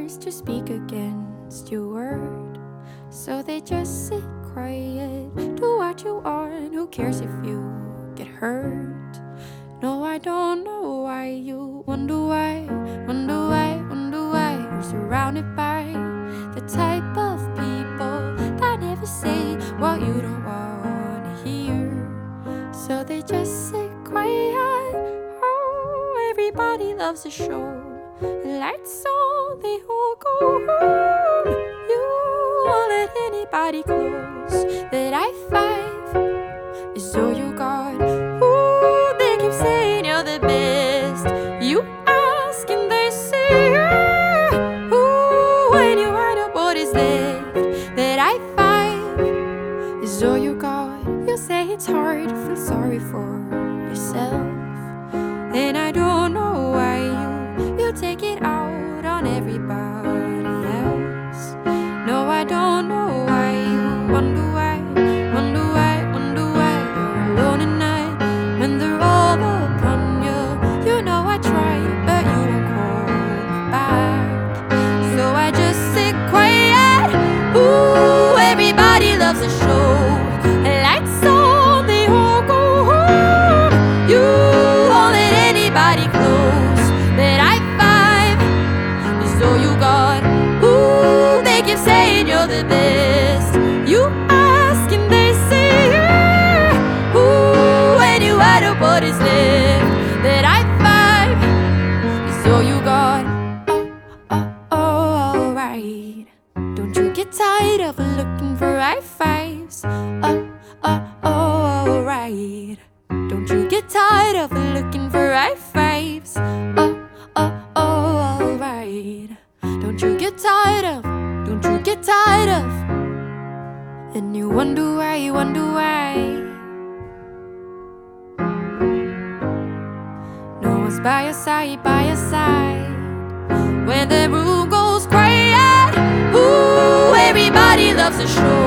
dares to speak against your word. So they just sit quiet, do what you want. Who cares if you get hurt? No, I don't know why you wonder why, wonder why, wonder why. You're surrounded by the type of people that never say what you don't wanna hear. So they just sit quiet. Oh, everybody loves a show. Lights on, they all go home. You won't let anybody close. That I-5 is all you got. Ooh, they keep saying you're the best. You ask and they say yeah. Ooh, when you wind up what is left. That I-5 is all you got. You say it's hard to feel sorry for yourself, and I don't know why you take it out on everybody else. No, I don't know why you wonder why, wonder why, wonder why you're alone at night when they're all upon you. You know I tried, but you don't call me back. So I just sit quiet. Ooh, everybody loves a show. Lights on, they all go home. You won't let anybody close. That I-5 is all you got. Ooh, they keep saying you're the best. You ask and they say yeah. Ooh, when you add up what is left. That I-5 is all you got. Oh, alright. Don't you get tired of looking for I-5s? Alright. Don't you get tired of looking for I-5s? Alright. Don't you get tired of, don't you get tired of? And you wonder why, you wonder why no one's by your side, by your side when the room goes quiet. Ooh, everybody loves a show.